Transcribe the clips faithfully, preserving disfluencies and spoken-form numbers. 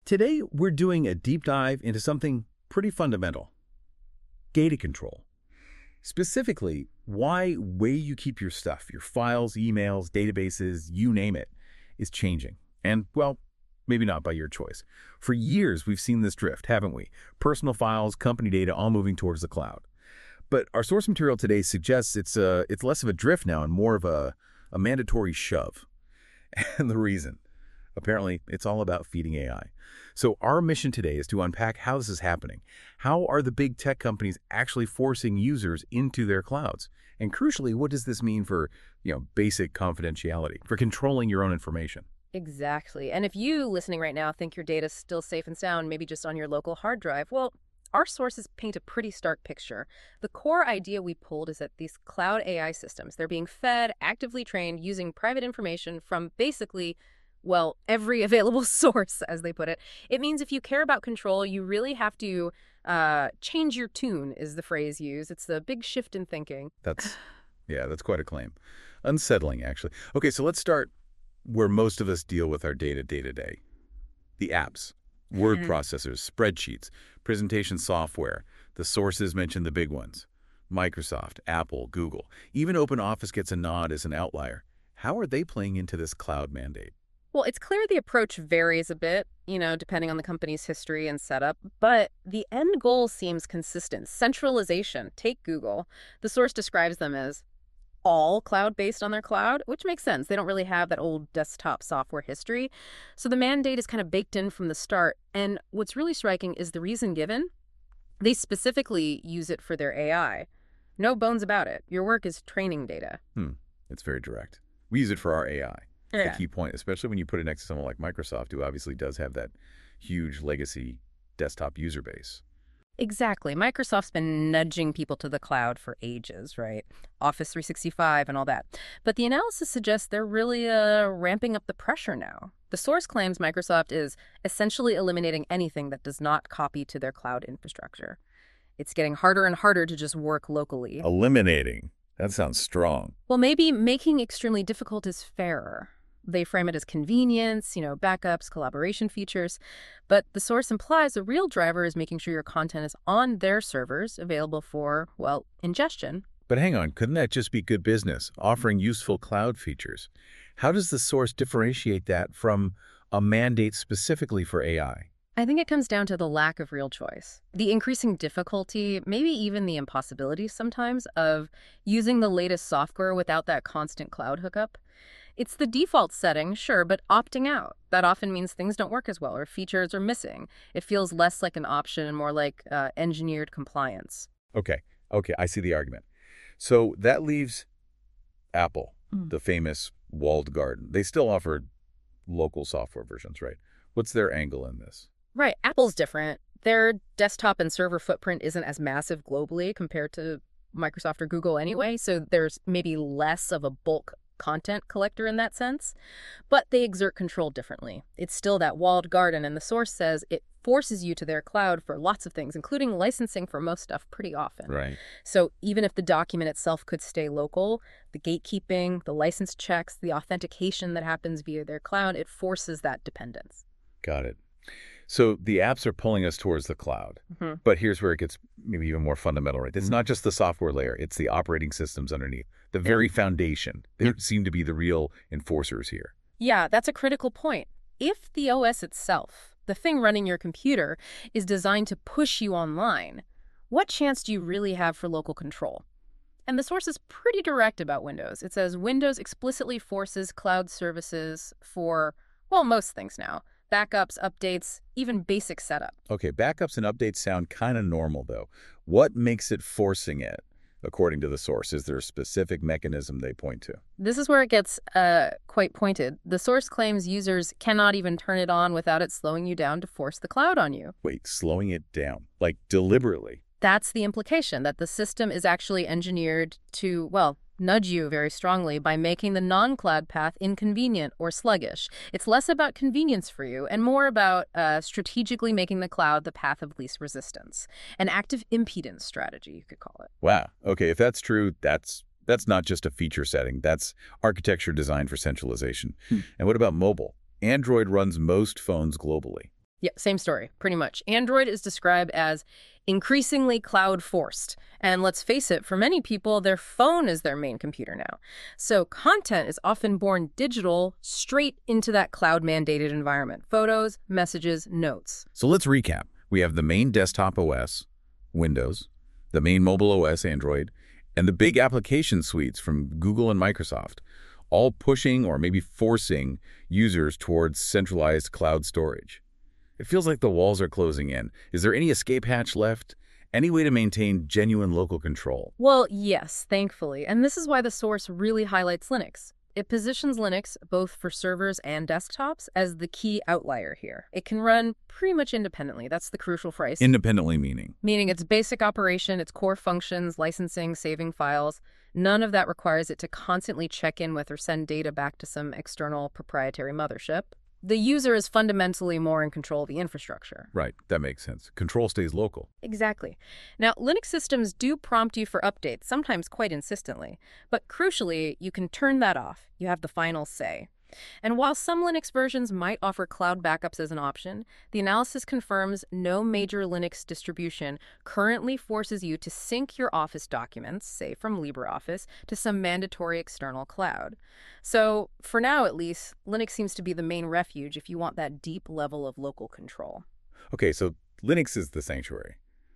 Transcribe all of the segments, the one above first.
Today, we're doing a deep dive into something pretty fundamental: data control. Specifically, why way you keep your stuff, your files, emails, databases, you name it, is changing. And, well, maybe not by your choice. For years, we've seen this drift, haven't we? Personal files, company data, all moving towards the cloud. But our source material today suggests it's, a, it's less of a drift now and more of a, a mandatory shove. And the reason? Apparently, it's all about feeding A I. So our mission today is to unpack how this is happening. How are the big tech companies actually forcing users into their clouds? And crucially, what does this mean for, you know, basic confidentiality, for controlling your own information? Exactly. And if you listening right now think your data's still safe and sound, maybe just on your local hard drive, well, our sources paint a pretty stark picture. The core idea we pulled is that these cloud A I systems, they're being fed, actively trained, using private information from basically, well, every available source, as they put it. It means if you care about control, you really have to uh, change your tune, is the phrase used. It's the big shift in thinking. That's, yeah, that's quite a claim. Unsettling, actually. Okay, so let's start where most of us deal with our data day to day. The apps, word processors, spreadsheets, presentation software. The sources mention the big ones: Microsoft, Apple, Google. Even OpenOffice gets a nod as an outlier. How are they playing into this cloud mandate? Well, it's clear the approach varies a bit, you know, depending on the company's history and setup, but the end goal seems consistent. Centralization. Take Google. The source describes them as all cloud-based on their cloud, which makes sense. They don't really have that old desktop software history. So the mandate is kind of baked in from the start. And what's really striking is the reason given. They specifically use it for their A I. No bones about it. Your work is training data. Hmm. It's very direct. We use it for our A I. That's Yeah. the key point, especially when you put it next to someone like Microsoft, who obviously does have that huge legacy desktop user base. Exactly. Microsoft's been nudging people to the cloud for ages, right? Office three sixty-five and all that. But the analysis suggests they're really uh, ramping up the pressure now. The source claims Microsoft is essentially eliminating anything that does not copy to their cloud infrastructure. It's getting harder and harder to just work locally. Eliminating. That sounds strong. Well, maybe making extremely difficult is fairer. They frame it as convenience, you know, backups, collaboration features. But the source implies the real driver is making sure your content is on their servers, available for, well, ingestion. But hang on, couldn't that just be good business, offering useful cloud features? How does the source differentiate that from a mandate specifically for A I? I think it comes down to the lack of real choice. The increasing difficulty, maybe even the impossibility sometimes, of using the latest software without that constant cloud hookup. It's the default setting, sure, but opting out. That often means things don't work as well or features are missing. It feels less like an option and more like uh, engineered compliance. Okay, okay, I see the argument. So that leaves Apple, Mm. the famous walled garden. They still offer local software versions, right? What's their angle in this? Right, Apple's different. Their desktop and server footprint isn't as massive globally compared to Microsoft or Google anyway, so there's maybe less of a bulk content collector in that sense, but they exert control differently. It's still that walled garden, and the source says it forces you to their cloud for lots of things, including licensing for most stuff pretty often. Right. So even if the document itself could stay local, the gatekeeping, the license checks, the authentication that happens via their cloud, it forces that dependence. Got it. So the apps are pulling us towards the cloud. Mm-hmm. But here's where it gets maybe even more fundamental, right? It's not just the software layer. It's the operating systems underneath, the very foundation. They seem to be the real enforcers here. Yeah, that's a critical point. If the O S itself, the thing running your computer, is designed to push you online, what chance do you really have for local control? And the source is pretty direct about Windows. It says Windows explicitly forces cloud services for, well, most things now. Backups, updates, even basic setup. Okay, backups and updates sound kind of normal, though. What makes it forcing it, according to the source? Is there a specific mechanism they point to? This is where it gets uh, quite pointed. The source claims users cannot even turn it on without it slowing you down to force the cloud on you. Wait, slowing it down, like deliberately? That's the implication, that the system is actually engineered to, well, nudge you very strongly by making the non-cloud path inconvenient or sluggish. It's less about convenience for you and more about uh, strategically making the cloud the path of least resistance. An active impedance strategy, you could call it. Wow. Okay, if that's true, that's that's not just a feature setting. That's architecture designed for centralization. Hmm. And what about mobile? Android runs most phones globally. Yeah, same story, pretty much. Android is described as increasingly cloud-forced. And let's face it, for many people, their phone is their main computer now. So content is often born digital straight into that cloud-mandated environment. Photos, messages, notes. So let's recap. We have the main desktop O S, Windows, the main mobile O S, Android, and the big application suites from Google and Microsoft, all pushing or maybe forcing users towards centralized cloud storage. It feels like the walls are closing in. Is there any escape hatch left? Any way to maintain genuine local control? Well, yes, thankfully. And this is why the source really highlights Linux. It positions Linux, both for servers and desktops, as the key outlier here. It can run pretty much independently. That's the crucial phrase. Independently meaning? Meaning its basic operation, its core functions, licensing, saving files, none of that requires it to constantly check in with or send data back to some external proprietary mothership. The user is fundamentally more in control of the infrastructure. Right, that makes sense. Control stays local. Exactly. Now, Linux systems do prompt you for updates, sometimes quite insistently. But crucially, you can turn that off. You have the final say. And while some Linux versions might offer cloud backups as an option, the analysis confirms no major Linux distribution currently forces you to sync your Office documents, say from LibreOffice, to some mandatory external cloud. So, for now at least, Linux seems to be the main refuge if you want that deep level of local control. Okay, so Linux is the sanctuary.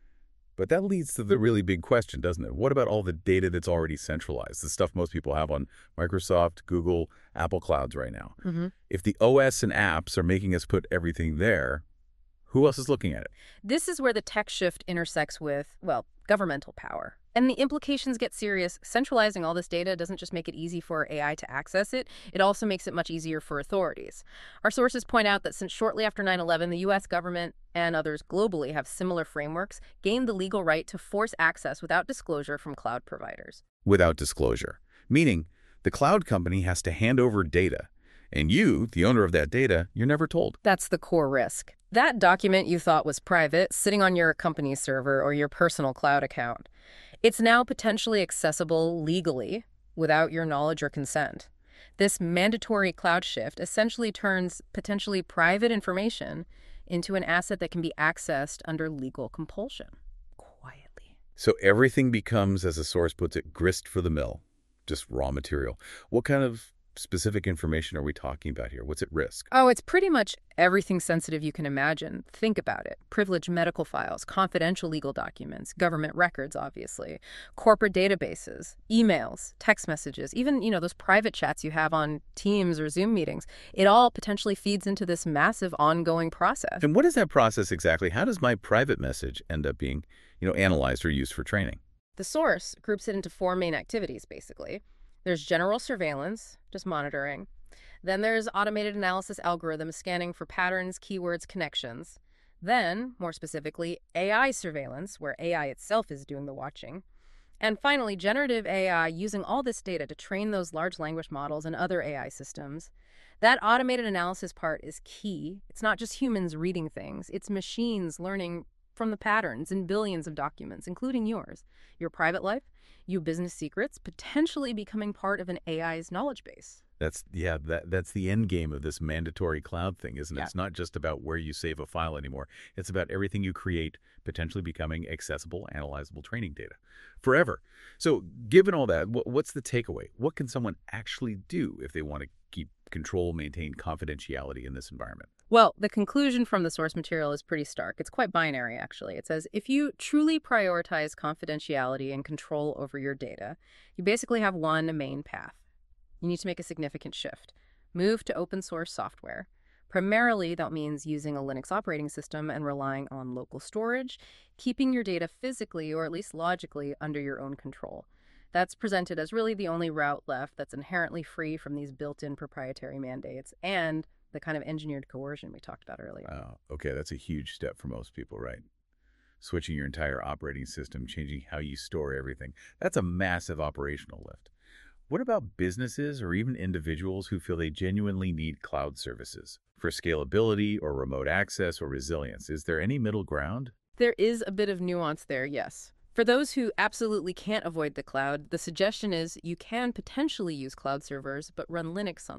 But that leads to the really big question, doesn't it? What about all the data that's already centralized, the stuff most people have on Microsoft, Google, Apple clouds right now? Mm-hmm. If the O S and apps are making us put everything there, who else is looking at it? This is where the tech shift intersects with, well, governmental power. And the implications get serious. Centralizing all this data doesn't just make it easy for A I to access it, it also makes it much easier for authorities. Our sources point out that since shortly after nine eleven, the U S government and others globally have similar frameworks, gained the legal right to force access without disclosure from cloud providers. Without disclosure, meaning the cloud company has to hand over data. And you, the owner of that data, you're never told. That's the core risk. That document you thought was private, sitting on your company's server or your personal cloud account, it's now potentially accessible legally without your knowledge or consent. This mandatory cloud shift essentially turns potentially private information into an asset that can be accessed under legal compulsion, quietly. So everything becomes, as the source puts it, grist for the mill, just raw material. What kind of specific information are we talking about here? What's at risk? Oh, it's pretty much everything sensitive you can imagine. Think about it. Privileged medical files, confidential legal documents, government records, obviously, corporate databases, emails, text messages, even, you know, those private chats you have on Teams or Zoom meetings. It all potentially feeds into this massive ongoing process. And what is that process exactly? How does my private message end up being, you know, analyzed or used for training? The source groups it into four main activities, basically. There's general surveillance, just monitoring. Then there's automated analysis algorithms scanning for patterns, keywords, connections. Then, more specifically, A I surveillance, where A I itself is doing the watching. And finally, generative A I using all this data to train those large language models and other A I systems. That automated analysis part is key. It's not just humans reading things. It's machines learning from the patterns in billions of documents, including yours, your private life, your business secrets, potentially becoming part of an A I's knowledge base. That's, yeah, that that's the end game of this mandatory cloud thing, isn't it? Yeah. It's not just about where you save a file anymore. It's about everything you create potentially becoming accessible, analyzable training data forever. So given all that, wh- what's the takeaway? What can someone actually do if they want to keep control, maintain confidentiality in this environment? Well, the conclusion from the source material is pretty stark. It's quite binary, actually. It says, if you truly prioritize confidentiality and control over your data, you basically have one main path. You need to make a significant shift. Move to open source software. Primarily, that means using a Linux operating system and relying on local storage, keeping your data physically or at least logically under your own control. That's presented as really the only route left that's inherently free from these built-in proprietary mandates and the kind of engineered coercion we talked about earlier. Wow. Okay, that's a huge step for most people, right? Switching your entire operating system, changing how you store everything. That's a massive operational lift. What about businesses or even individuals who feel they genuinely need cloud services for scalability or remote access or resilience? Is there any middle ground? There is a bit of nuance there, yes. For those who absolutely can't avoid the cloud, the suggestion is you can potentially use cloud servers, but run Linux on them.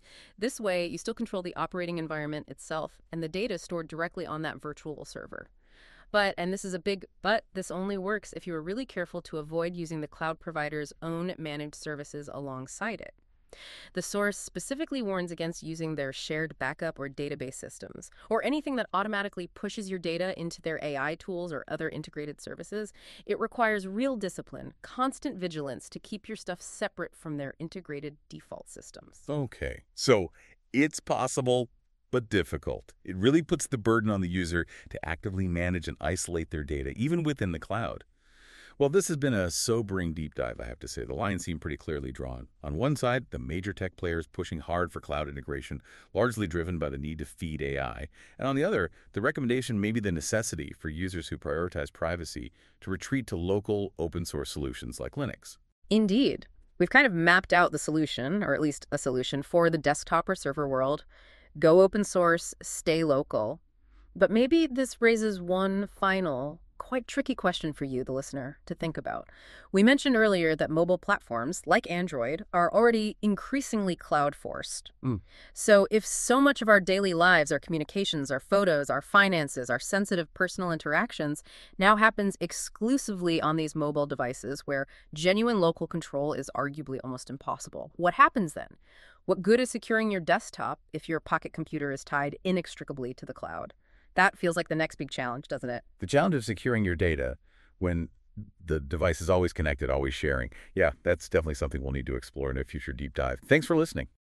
This way, you still control the operating environment itself, and the data is stored directly on that virtual server. But, and this is a big but, this only works if you are really careful to avoid using the cloud provider's own managed services alongside it. The source specifically warns against using their shared backup or database systems, or anything that automatically pushes your data into their A I tools or other integrated services. It requires real discipline, constant vigilance to keep your stuff separate from their integrated default systems. Okay, so it's possible, but difficult. It really puts the burden on the user to actively manage and isolate their data, even within the cloud. Well, this has been a sobering deep dive, I have to say. The lines seem pretty clearly drawn. On one side, the major tech players pushing hard for cloud integration, largely driven by the need to feed A I. And on the other, the recommendation may be the necessity for users who prioritize privacy to retreat to local open-source solutions like Linux. Indeed. We've kind of mapped out the solution, or at least a solution, for the desktop or server world. Go open source, stay local. But maybe this raises one final, quite tricky question for you, the listener, to think about. We mentioned earlier that mobile platforms, like Android, are already increasingly cloud-forced. Mm. So if so much of our daily lives, our communications, our photos, our finances, our sensitive personal interactions now happens exclusively on these mobile devices where genuine local control is arguably almost impossible, what happens then? What good is securing your desktop if your pocket computer is tied inextricably to the cloud? That feels like the next big challenge, doesn't it? The challenge of securing your data when the device is always connected, always sharing. Yeah, that's definitely something we'll need to explore in a future deep dive. Thanks for listening.